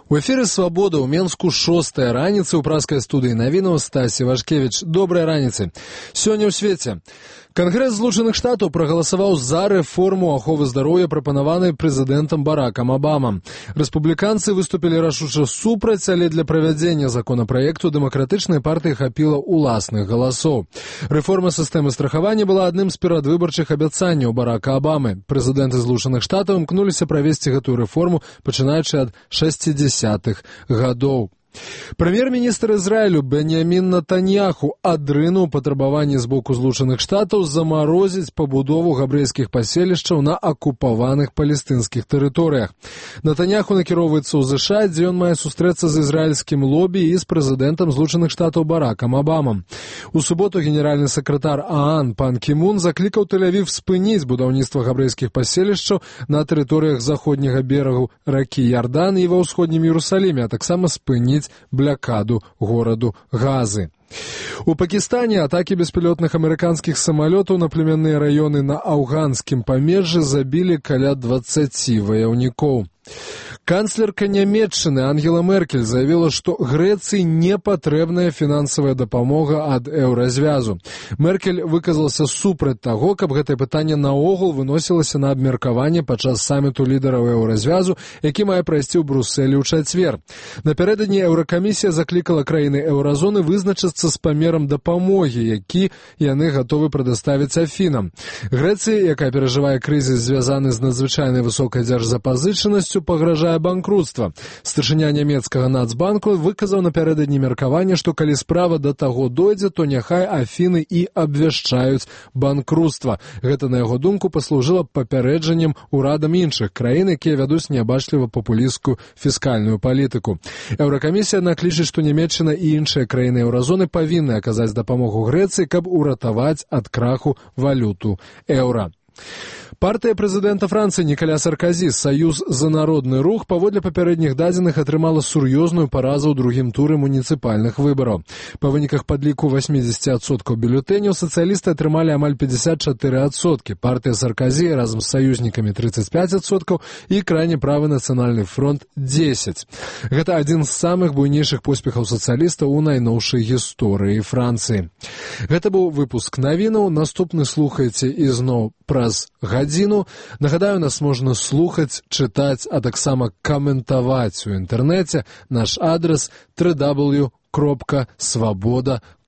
У эфіры «Свабода» ў Менску 6-я раніца ў праскай студыі навінаў Стасі Вашкевіч. Добрай раніцы. Сёння ў свеце. Кангрэс Злучаных Штатаў прагаласаваў за рэформу аховы здароўя, прапанаванай прэзідэнтам Баракам Абамам. Рэспубліканцы выступілі рашуча супраць, але для правядзення законапраекту дэмакратычнай партыі хапіла ўласных галасоў. Рэформа сістэмы страхавання была адным з перадвыбарчых абяцанняў Барака Абамы. Прэзідэнты Злучаных Штатаў імкнуліся правесці гэтую рэформу, пачынаючы ад 60-х гадоў. Прэм'ер-міністр Ізраілю Беньямін Нетаньяху адрынуў патрабаванне з боку Злучаных Штатаў замарозіць пабудову габрэйскіх паселішчаў на акупаваных палестынскіх тэрыторыях. Нетаньяху накіроўваецца ў ЗША, дзе ён мае сустрэцца з ізраільскім лобі і з прэзідэнтам Злучаных Штатаў Баракам Абамам. У суботу генеральны сакратар ААН Пан Кі Мун заклікаў Тель-Авів спыніць будаўніцтва габрэйскіх паселішчаў на тэрыторыях заходняга берагу ракі Ярдан і ва ўсходнім Іерусаліме, а таксама спыніць блякаду гораду Газы. У Пакістане атакі беспілотных амерыканскіх самалётаў на племянныя раёны на афганскім памежжы забілі каля 20 ваяўнікоў. Канцлерка Нямецчыны Ангела Меркель заявила, што Грэцыі не патрэбная фінансавая дапамога ад еўразвязу. Меркель выказалася супраць таго, каб гэтае пытанне наогул выносілася на абмеркаванне падчас саміту лідараў еўразвязу, які мае прайсці ў Брусэлі ў чацвер. Напярэдадні Еўракамісія заклікала краіны еўразоны вызначыцца з памерам дапамогі, які яны гатовы прадаставіць Афінам. Грэцыі, якая перажывае крызіс, звязаны з надзвычайнай высокай дзяржзапазычанасцю, пагражае банкрутства. Старшыня нямецкага Нацбанку выказаў напярэдадні меркаванне, што калі справа да таго дойдзе, то няхай Афіны і абвяшчаюць банкрутства. Гэта, на яго думку, паслужыла папярэджаннем урадам іншых краін, якія вядуць неабачліва папулісцкую фіскальную палітыку. Еўракамісія наклічыць, што Нямецчына і іншыя краіны еўразоны павінны аказаць дапамогу Грэцыі, каб уратаваць ад краху валюту еўра. Партыя прэзідэнта Францыі Нікаля Сарказі «Саюз за народны рух» паводле папярэдніх дадзеных атрымала сур'ёзную паразу ў другім туры муніцыпальных выбараў. Па выніках падліку 80% бюлетэняў сацыялісты атрымалі амаль 54%, партыя Сарказі разам з саюзнікамі 35% і крайне правы нацыянальны фронт 10%. Гэта адзін з самых буйнейшых поспехаў сацыялістаў у найноўшай гісторыі Францыі. Гэта быў выпуск навінаў, наступны слухайце ізноў праз гадзіну. Нагадаю, нас можна слухаць, чытаць, а таксама каментаваць у інтэрнэце. Наш адрес www.swaboda.org.